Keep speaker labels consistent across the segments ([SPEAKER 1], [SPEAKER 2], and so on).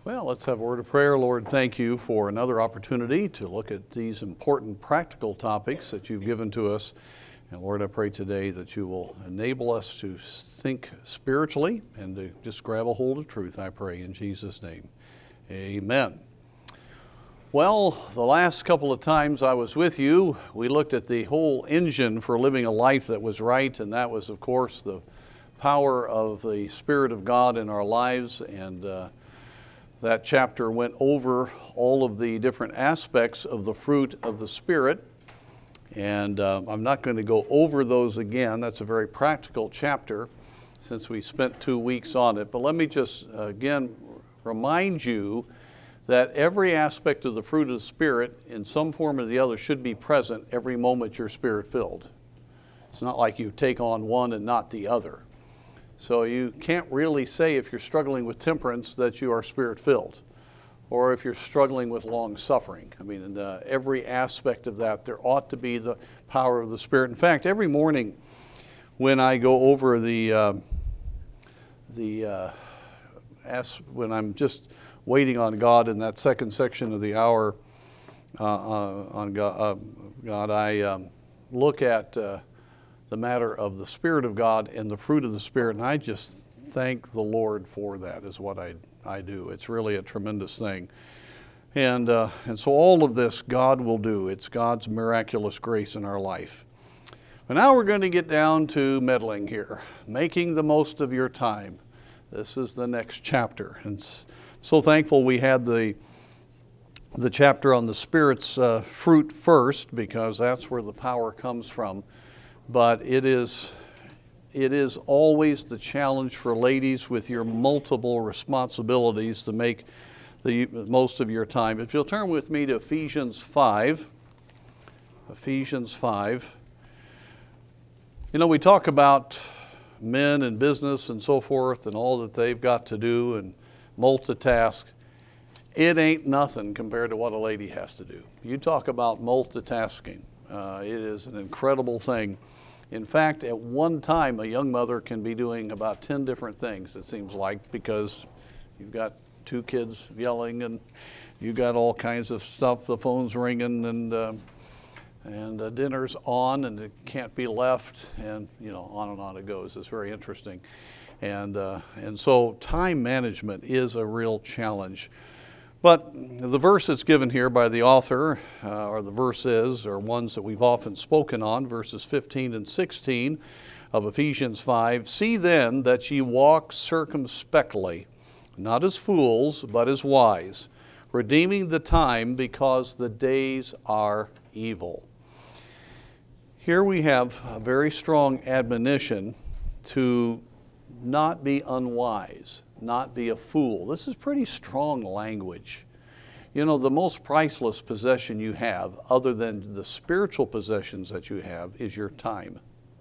[SPEAKER 1] Well, let's have a word of prayer. Lord, thank you for another opportunity to look at these important practical topics that you've given to us. And Lord, I pray today that you will enable us to think spiritually and to just grab a hold of truth, I pray in Jesus' name. Amen. Well, the last couple of times I was with you, we looked at the whole engine for living a life that was right, and that was, of course, the power of the Spirit of God in our lives, and that chapter went over all of the different aspects of the fruit of the Spirit, and I'm not going to go over those again. That's a very practical chapter since we spent 2 weeks on it. But let me just again remind you that every aspect of the fruit of the Spirit in some form or the other should be present every moment you're Spirit-filled. It's not like you take on one and not the other. So you can't really say if you're struggling with temperance that you are Spirit-filled, or if you're struggling with long-suffering. I mean, in every aspect of that, there ought to be the power of the Spirit. In fact, every morning when I go over when I'm just waiting on God in that second section of the hour on God, I look at the matter of the Spirit of God and the fruit of the Spirit, and I just thank the Lord for that is what I do. It's really a tremendous thing. And so all of this God will do. It's God's miraculous grace in our life. But now we're going to get down to meddling here, making the most of your time. This is the next chapter. And so thankful we had the chapter on the Spirit's fruit first, because that's where the power comes from. But it is always the challenge for ladies with your multiple responsibilities to make the most of your time. If you'll turn with me to Ephesians 5. Ephesians 5. You know, we talk about men and business and so forth and all that they've got to do and multitask. It ain't nothing compared to what a lady has to do. You talk about multitasking. It is an incredible thing. In fact, at one time, a young mother can be doing about 10 different things, it seems like, because you've got 2 kids yelling and you've got all kinds of stuff, the phone's ringing and dinner's on and it can't be left, and on and on it goes. It's very interesting. And so time management is a real challenge. But the verse that's given here by the author, or the verses, are ones that we've often spoken on, verses 15 and 16 of Ephesians 5. See then that ye walk circumspectly, not as fools, but as wise, redeeming the time, because the days are evil. Here we have a very strong admonition to not be unwise, not be a fool. This is pretty strong language. You know, the most priceless possession you have, other than the spiritual possessions that you have, is your time.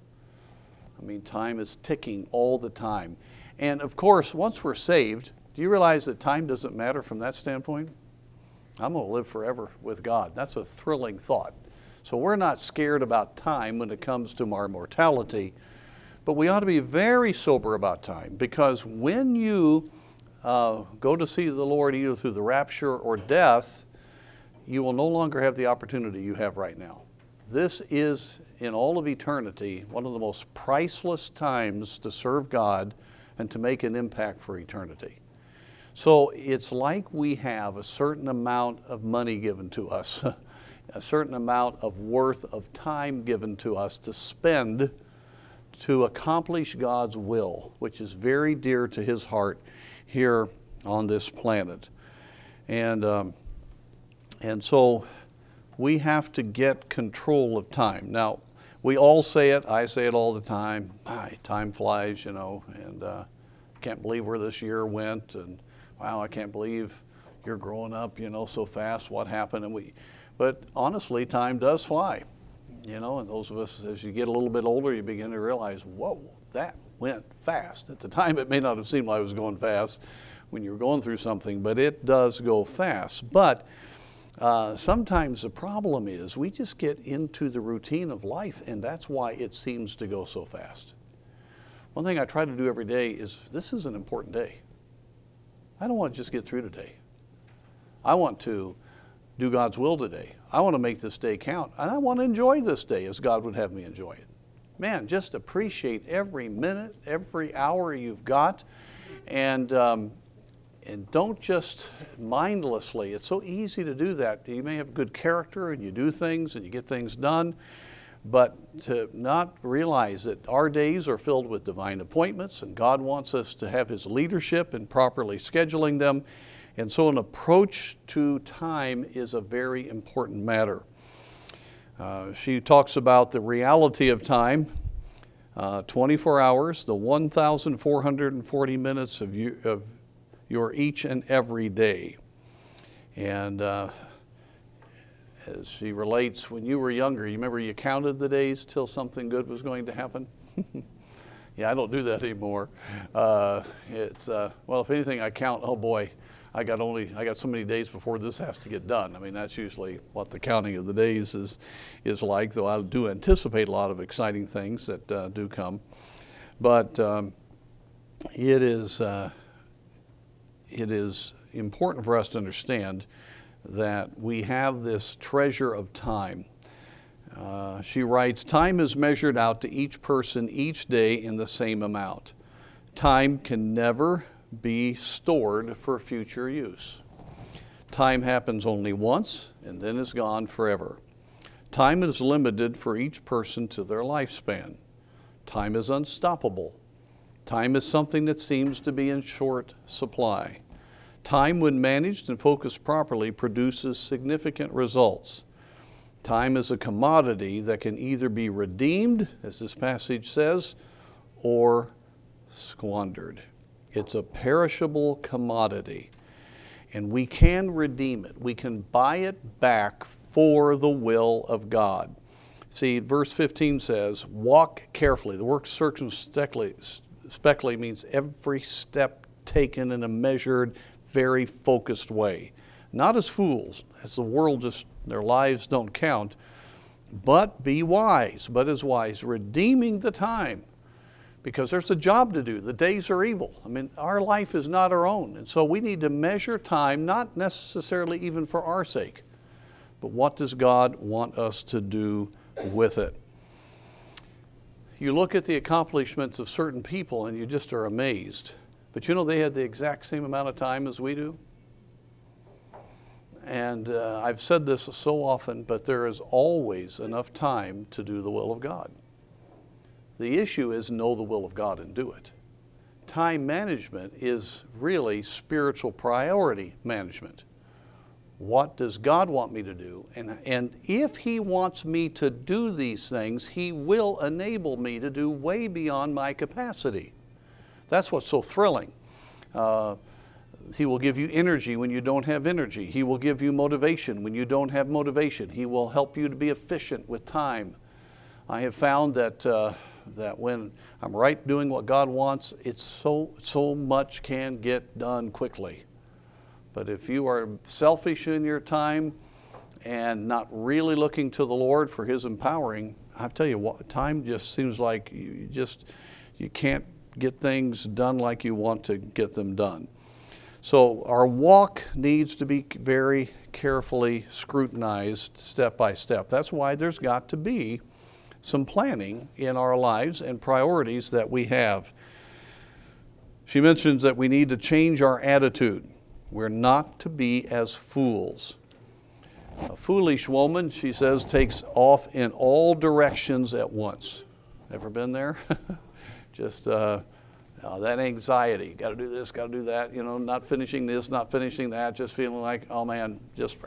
[SPEAKER 1] I mean, time is ticking all the time. And of course, once we're saved, do you realize that time doesn't matter from that standpoint? I'm going to live forever with God. That's a thrilling thought. So we're not scared about time when it comes to our mortality. But we ought to be very sober about time, because when you go to see the Lord either through the rapture or death, you will no longer have the opportunity you have right now. This is, in all of eternity, one of the most priceless times to serve God and to make an impact for eternity. So it's like we have a certain amount of money given to us, a certain amount of worth of time given to us to spend to accomplish God's will, which is very dear to His heart here on this planet. And so we have to get control of time. Now, we all say it. I say it all the time. Time flies, and can't believe where this year went. And wow, I can't believe you're growing up, so fast. What happened? But honestly, time does fly. And those of us, as you get a little bit older, you begin to realize, whoa, that went fast. At the time, it may not have seemed like it was going fast when you were going through something, but it does go fast. But sometimes the problem is we just get into the routine of life, and that's why it seems to go so fast. One thing I try to do every day is, this is an important day. I don't want to just get through today. I want to do God's will today. I want to make this day count, and I want to enjoy this day as God would have me enjoy it. Man, just appreciate every minute, every hour you've got, and don't just mindlessly. It's so easy to do that. You may have good character and you do things and you get things done, but to not realize that our days are filled with divine appointments, and God wants us to have His leadership in properly scheduling them. And so an approach to time is a very important matter. She talks about the reality of time, 24 hours, the 1,440 minutes of your each and every day. And as she relates, when you were younger, you remember you counted the days till something good was going to happen? Yeah, I don't do that anymore. Well, if anything, I count, oh boy, I got so many days before this has to get done. I mean, that's usually what the counting of the days is like, though I do anticipate a lot of exciting things that do come. But it is important for us to understand that we have this treasure of time. She writes, time is measured out to each person each day in the same amount. Time can never be stored for future use. Time happens only once and then is gone forever. Time is limited for each person to their lifespan. Time is unstoppable. Time is something that seems to be in short supply. Time, when managed and focused properly, produces significant results. Time is a commodity that can either be redeemed, as this passage says, or squandered. It's a perishable commodity, and we can redeem it. We can buy it back for the will of God. See, verse 15 says, walk carefully. The word circumspectly means every step taken in a measured, very focused way. Not as fools, as the world just, their lives don't count, but be wise, but as wise, redeeming the time. Because there's a job to do. The days are evil. I mean, our life is not our own. And so we need to measure time, not necessarily even for our sake, but what does God want us to do with it? You look at the accomplishments of certain people and you just are amazed. But you know, they had the exact same amount of time as we do. And I've said this so often, but there is always enough time to do the will of God. The issue is know the will of God and do it. Time management is really spiritual priority management. What does God want me to do? And if He wants me to do these things, He will enable me to do way beyond my capacity. That's what's so thrilling. He will give you energy when you don't have energy. He will give you motivation when you don't have motivation. He will help you to be efficient with time. I have found that when I'm right doing what God wants, it's so much can get done quickly. But if you are selfish in your time and not really looking to the Lord for His empowering, I tell you what, time just seems like you can't get things done like you want to get them done. So our walk needs to be very carefully scrutinized step by step. That's why there's got to be some planning in our lives and priorities that we have. She mentions that we need to change our attitude. We're not to be as fools. A foolish woman, she says, takes off in all directions at once. Ever been there? Just that anxiety. Got to do this, got to do that. You know, not finishing this, not finishing that. Just feeling like, oh man,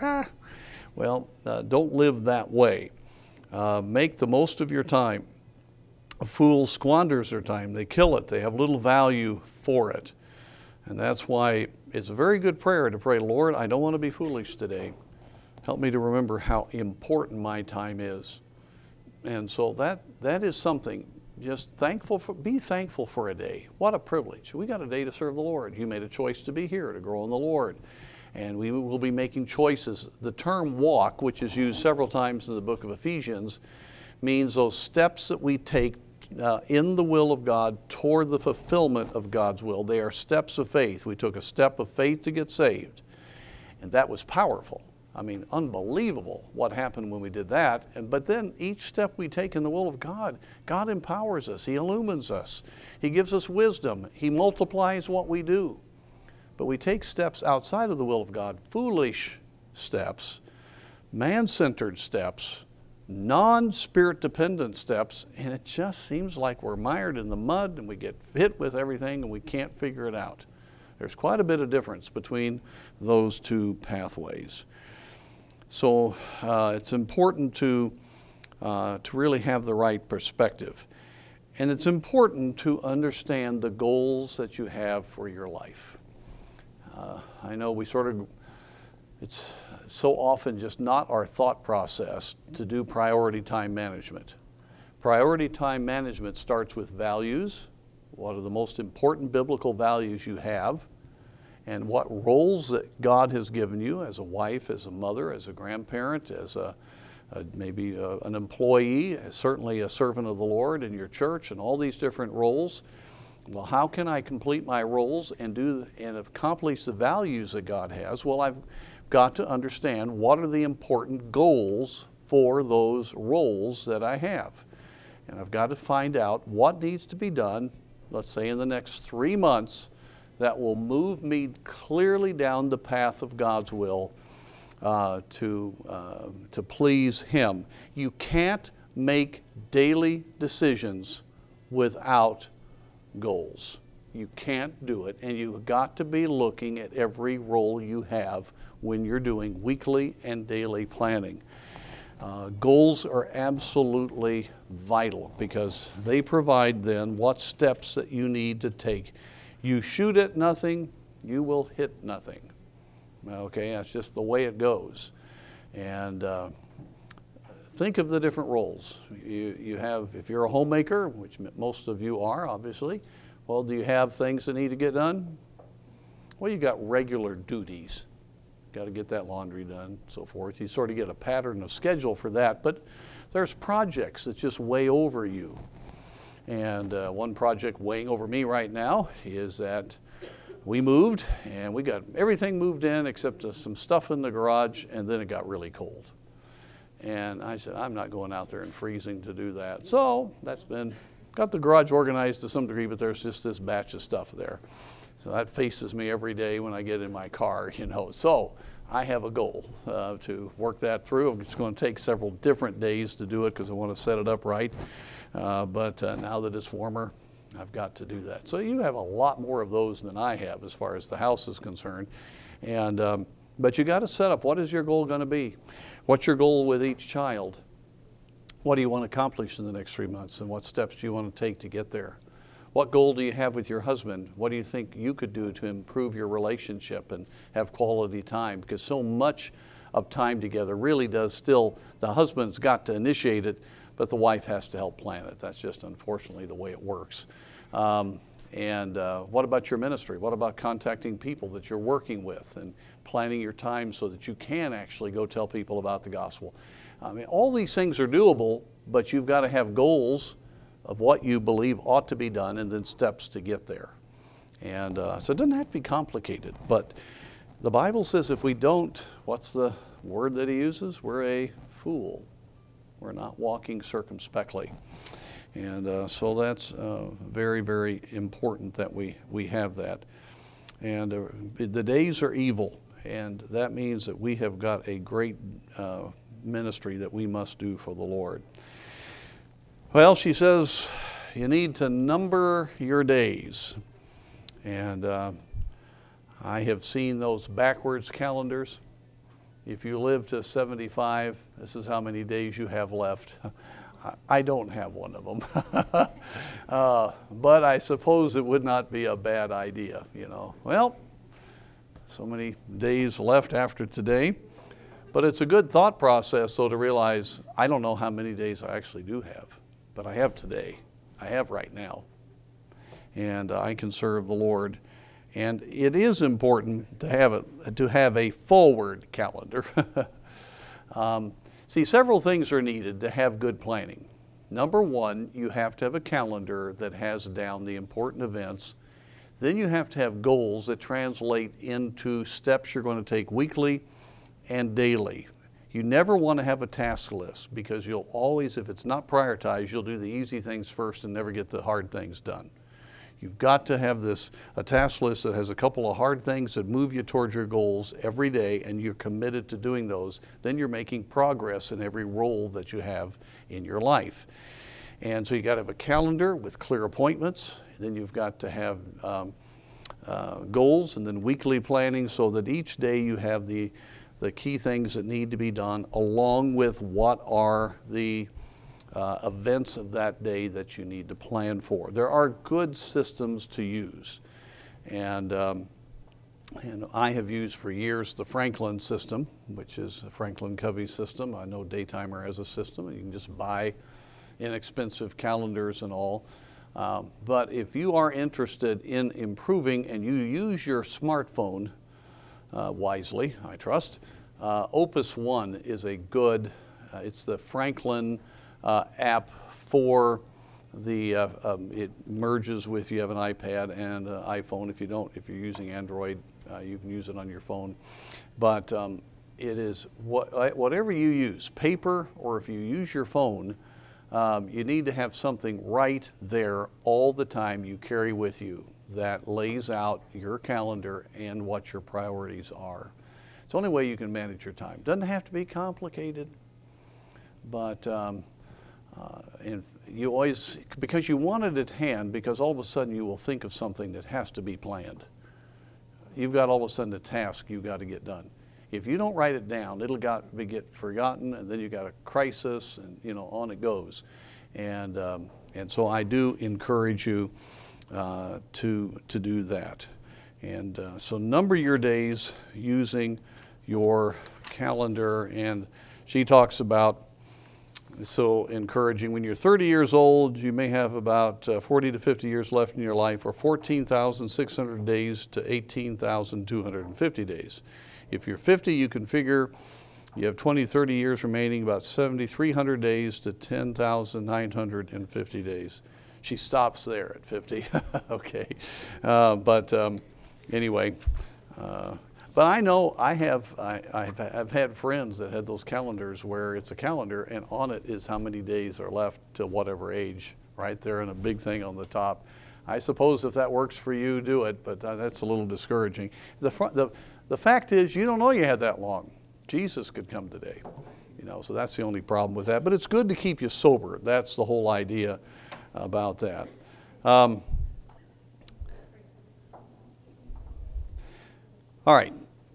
[SPEAKER 1] don't live that way. Make the most of your time. A fool squanders their time. They kill it. They have little value for it. And that's why it's a very good prayer to pray, Lord, I don't want to be foolish today. Help me to remember how important my time is. And so that is something. Just be thankful for a day. What a privilege. We got a day to serve the Lord. You made a choice to be here, to grow in the Lord. And we will be making choices. The term walk, which is used several times in the book of Ephesians, means those steps that we take in the will of God toward the fulfillment of God's will. They are steps of faith. We took a step of faith to get saved, and that was powerful. I mean, unbelievable what happened when we did that. But then each step we take in the will of God, God empowers us. He illumines us. He gives us wisdom. He multiplies what we do. But we take steps outside of the will of God, foolish steps, man-centered steps, non-spirit dependent steps, and it just seems like we're mired in the mud and we get hit with everything and we can't figure it out. There's quite a bit of difference between those two pathways. So it's important to really have the right perspective. And it's important to understand the goals that you have for your life. I know it's so often just not our thought process to do priority time management. Priority time management starts with values. What are the most important biblical values you have? And what roles that God has given you as a wife, as a mother, as a grandparent, as maybe an employee, certainly a servant of the Lord in your church, and all these different roles. Well, how can I complete my roles and accomplish the values that God has? Well, I've got to understand what are the important goals for those roles that I have. And I've got to find out what needs to be done, let's say in the next 3 months, that will move me clearly down the path of God's will to please Him. You can't make daily decisions without goals. You can't do it, and you've got to be looking at every role you have when you're doing weekly and daily planning. Goals are absolutely vital because they provide then what steps that you need to take. You shoot at nothing, you will hit nothing. Okay, that's just the way it goes. And think of the different roles. You have, if you're a homemaker, which most of you are, obviously, well, do you have things that need to get done? Well, you've got regular duties. Got to get that laundry done, so forth. You sort of get a pattern of schedule for that, but there's projects that just weigh over you. And one project weighing over me right now is that we moved, and we got everything moved in except some stuff in the garage, and then it got really cold. And I said, I'm not going out there and freezing to do that. So that's got the garage organized to some degree, but there's just this batch of stuff there. So that faces me every day when I get in my car, So I have a goal to work that through. It's going to take several different days to do it because I want to set it up right. But now that it's warmer, I've got to do that. So you have a lot more of those than I have as far as the house is concerned. And but you got to set up, what is your goal going to be? What's your goal with each child? What do you want to accomplish in the next 3 months, and what steps do you want to take to get there? What goal do you have with your husband? What do you think you could do to improve your relationship and have quality time? Because so much of time together really does still, the husband's got to initiate it, but the wife has to help plan it. That's just unfortunately the way it works. And what about your ministry? What about contacting people that you're working with and planning your time so that you can actually go tell people about the gospel? I mean, all these things are doable, but you've got to have goals of what you believe ought to be done and then steps to get there. And so it doesn't have to be complicated, but the Bible says if we don't, what's the word that he uses? We're a fool. We're not walking circumspectly. And so that's very, very important that we have that. And the days are evil, and that means that we have got a great ministry that we must do for the Lord. Well, she says, you need to number your days. And I have seen those backwards calendars. If you live to 75, this is how many days you have left. I don't have one of them. But I suppose it would not be a bad idea, Well, so many days left after today. But it's a good thought process, though, to realize I don't know how many days I actually do have. But I have today. I have right now. And I can serve the Lord. And it is important to have a forward calendar. See, several things are needed to have good planning. Number one, you have to have a calendar that has down the important events. Then you have to have goals that translate into steps you're going to take weekly and daily. You never want to have a task list, because you'll always, if it's not prioritized, you'll do the easy things first and never get the hard things done. You've got to have a task list that has a couple of hard things that move you towards your goals every day, and you're committed to doing those. Then you're making progress in every role that you have in your life. And so you got to have a calendar with clear appointments. Then you've got to have goals, and then weekly planning, so that each day you have the key things that need to be done, along with what are the events of that day that you need to plan for. There are good systems to use, and I have used for years the Franklin system, which is a Franklin Covey system. I know Daytimer has a system, and you can just buy inexpensive calendars and all. But if you are interested in improving and you use your smartphone wisely, I trust, Opus One is a good, it's the Franklin app for the, it merges with, you have an iPad and an iPhone. If you don't, if you're using Android, you can use it on your phone. But it is, whatever you use, paper, or if you use your phone, you need to have something right there all the time you carry with you that lays out your calendar and what your priorities are. It's the only way you can manage your time. Doesn't have to be complicated, but and you always, because you want it at hand, because all of a sudden you will think of something that has to be planned. You've got all of a sudden a task you've got to get done. If you don't write it down, it'll get forgotten, and then you got a crisis, and on it goes. And so I do encourage you to do that. And so number your days using your calendar. And she talks about, so encouraging, when you're 30 years old, you may have about 40 to 50 years left in your life, or 14,600 days to 18,250 days. If you're 50, you can figure you have 20, 30 years remaining, about 7,300 days to 10,950 days. She stops there at 50. Okay. Anyway, but I know I've had friends that had those calendars where it's a calendar, and on it is how many days are left to whatever age, right there in a big thing on the top. I suppose if that works for you, do it, but that's a little discouraging. The fact is, you don't know you had that long. Jesus could come today, so that's the only problem with that. But it's good to keep you sober. That's the whole idea about that. All right.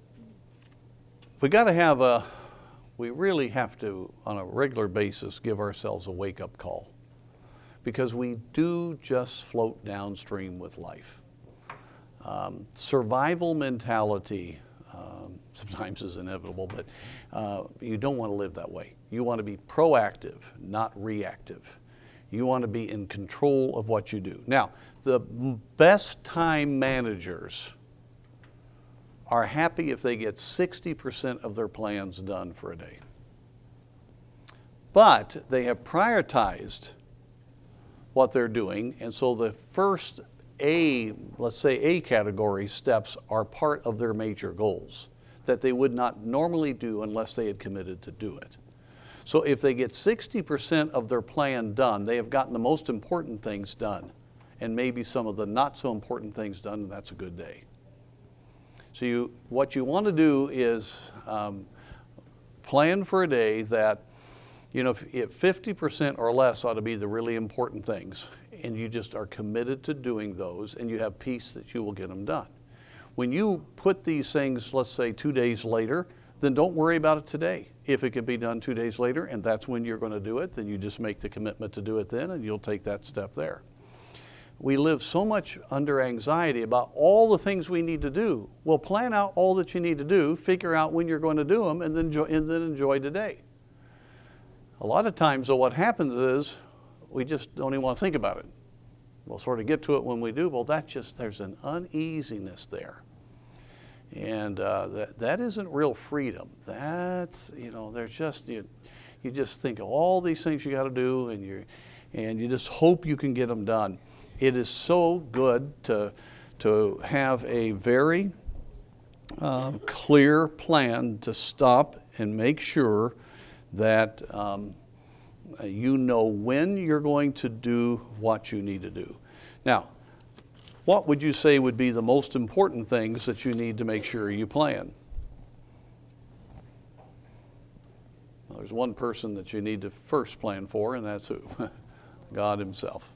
[SPEAKER 1] We really have to, on a regular basis, give ourselves a wake-up call, because we do just float downstream with life. Survival mentality sometimes is inevitable, but you don't want to live that way. You want to be proactive, not reactive. You want to be in control of what you do. Now, the best time managers are happy if they get 60% of their plans done for a day. But they have prioritized what they're doing, and so the first let's say A category steps are part of their major goals that they would not normally do unless they had committed to do it. So if they get 60% of their plan done, they have gotten the most important things done, and maybe some of the not so important things done, and that's a good day. So what you want to do is plan for a day that, if 50% or less ought to be the really important things, and you just are committed to doing those, and you have peace that you will get them done. When you put these things, let's say 2 days later, then don't worry about it today. If it can be done 2 days later, and that's when you're going to do it, then you just make the commitment to do it then, and you'll take that step there. We live so much under anxiety about all the things we need to do. Well, plan out all that you need to do, figure out when you're going to do them, and then enjoy today. A lot of times, though, what happens is we just don't even want to think about it. We'll sort of get to it when we do. Well, there's an uneasiness there. And that isn't real freedom. That's, there's just, You just think of all these things you got to do, and you just hope you can get them done. It is so good to have a very clear plan to stop and make sure that you know when you're going to do what you need to do. Now, what would you say would be the most important things that you need to make sure you plan? Well, there's one person that you need to first plan for, and that's who? God Himself.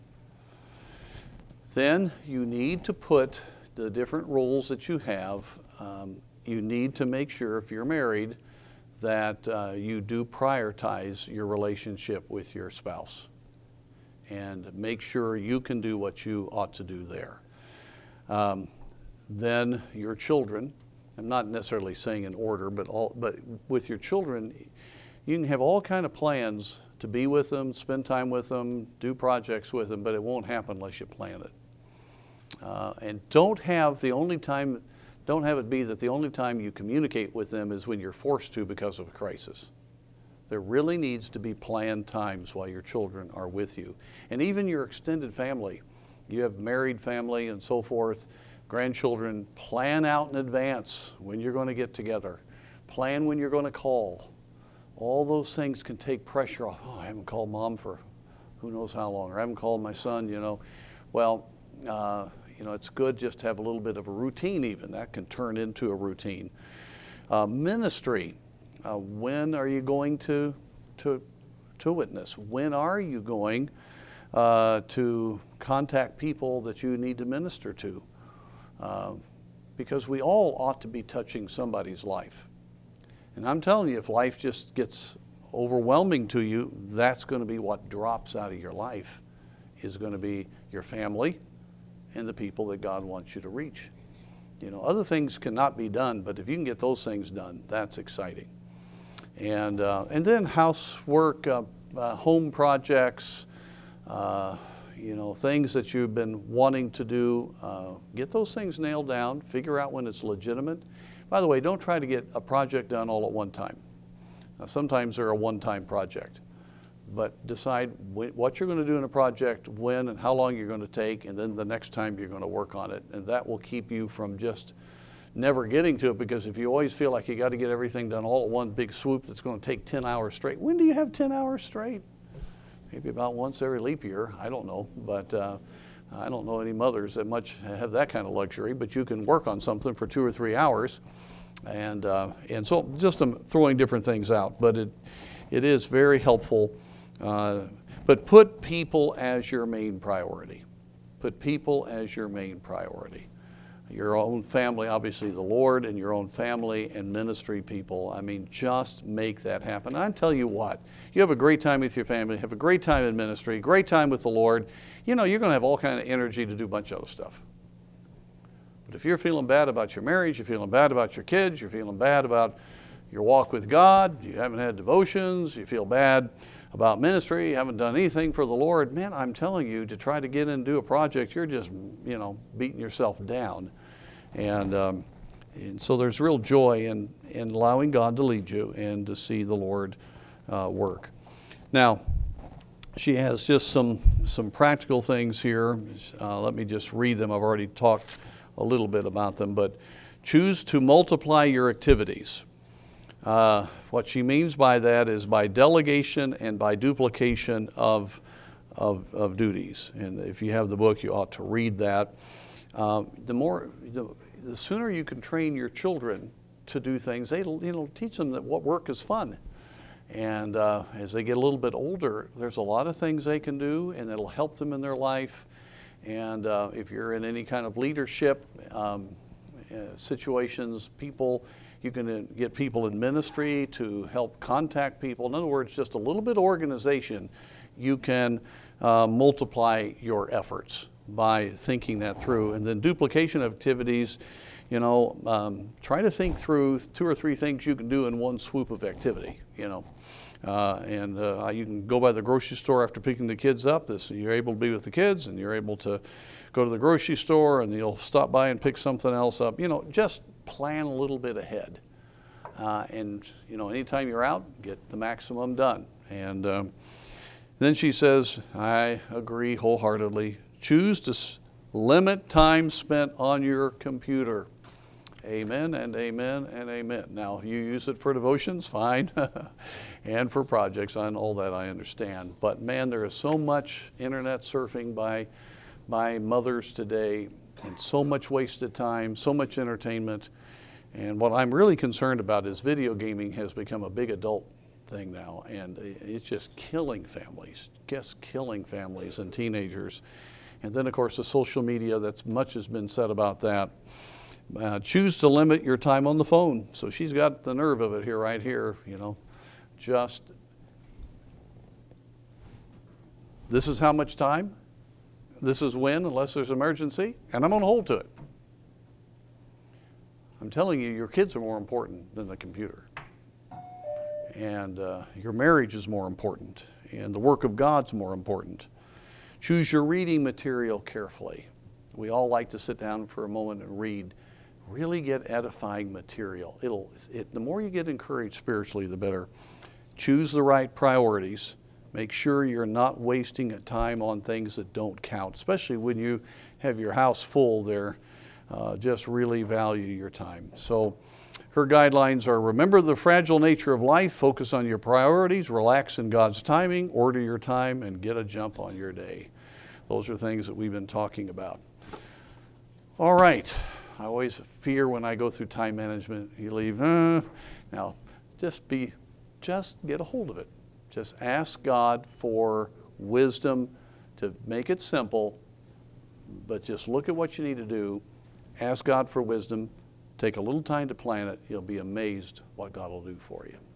[SPEAKER 1] Then you need to put the different roles that you have. You need to make sure, if you're married, that you do prioritize your relationship with your spouse and make sure you can do what you ought to do there. Then your children, I'm not necessarily saying in order, but with your children, you can have all kind of plans to be with them, spend time with them, do projects with them, but it won't happen unless you plan it. And don't have it be that the only time you communicate with them is when you're forced to because of a crisis. There really needs to be planned times while your children are with you. And even your extended family, you have married family and so forth, grandchildren, plan out in advance when you're going to get together. Plan when you're going to call. All those things can take pressure off. Oh, I haven't called Mom for who knows how long, or I haven't called my son, Well, it's good just to have a little bit of a routine even. That can turn into a routine. Ministry. When are you going to witness? When are you going to contact people that you need to minister to? Because we all ought to be touching somebody's life. And I'm telling you, if life just gets overwhelming to you, that's going to be what drops out of your life, is going to be your family and the people that God wants you to reach. Other things cannot be done, but if you can get those things done, that's exciting. And then housework, home projects, things that you've been wanting to do, get those things nailed down, figure out when it's legitimate. By the way, don't try to get a project done all at one time. Now, sometimes they're a one-time project, but decide what you're going to do in a project, when and how long you're going to take, and then the next time you're going to work on it. And that will keep you from just never getting to it, because if you always feel like you got to get everything done all at one big swoop that's going to take 10 hours straight. When do you have 10 hours straight? Maybe about once every leap year. I don't know, but I don't know any mothers that much have that kind of luxury, but you can work on something for 2 or 3 hours. And so just throwing different things out, but it is very helpful. But put people as your main priority. Put people as your main priority. Your own family, obviously the Lord, and your own family and ministry people. I mean, just make that happen. I tell you what, you have a great time with your family, have a great time in ministry, great time with the Lord. You're going to have all kind of energy to do a bunch of other stuff. But if you're feeling bad about your marriage, you're feeling bad about your kids, you're feeling bad about your walk with God, you haven't had devotions, you feel bad about ministry, you haven't done anything for the Lord, man, I'm telling you, to try to get in and do a project, you're just, beating yourself down. And so there's real joy in allowing God to lead you and to see the Lord work. Now, she has just some practical things here. Let me just read them. I've already talked a little bit about them, but choose to multiply your activities. What she means by that is by delegation and by duplication of duties. And if you have the book, you ought to read that. The sooner you can train your children to do things, teach them that what work is fun. And as they get a little bit older, there's a lot of things they can do, and it'll help them in their life. And if you're in any kind of leadership situations, you can get people in ministry to help contact people. In other words, just a little bit of organization, you can multiply your efforts by thinking that through. And then duplication of activities, try to think through 2 or 3 things you can do in one swoop of activity, you can go by the grocery store after picking the kids up. You're able to be with the kids, and you're able to go to the grocery store, and you'll stop by and pick something else up. Just plan a little bit ahead. Anytime you're out, get the maximum done. And then she says, I agree wholeheartedly. Choose to limit time spent on your computer. Amen and amen and amen. Now, you use it for devotions, fine, and for projects, and all that I understand. But man, there is so much internet surfing by mothers today, and so much wasted time, so much entertainment. And what I'm really concerned about is video gaming has become a big adult thing now, and it's just killing families, and teenagers. And then, of course, the social media, that's much has been said about that. Choose to limit your time on the phone. So she's got the nerve of it here, right here, just, this is how much time, this is when, unless there's emergency, and I'm going to hold to it. I'm telling you, your kids are more important than the computer. And your marriage is more important, and the work of God's more important. Choose your reading material carefully. We all like to sit down for a moment and read. Really get edifying material. The more you get encouraged spiritually, the better. Choose the right priorities. Make sure you're not wasting time on things that don't count, especially when you have your house full there. Just really value your time. So her guidelines are: remember the fragile nature of life, focus on your priorities, relax in God's timing, order your time, and get a jump on your day. Those are things that we've been talking about. All right. I always fear when I go through time management, you leave, now just get a hold of it. Just ask God for wisdom to make it simple, but just look at what you need to do. Ask God for wisdom. Take a little time to plan it. You'll be amazed what God will do for you.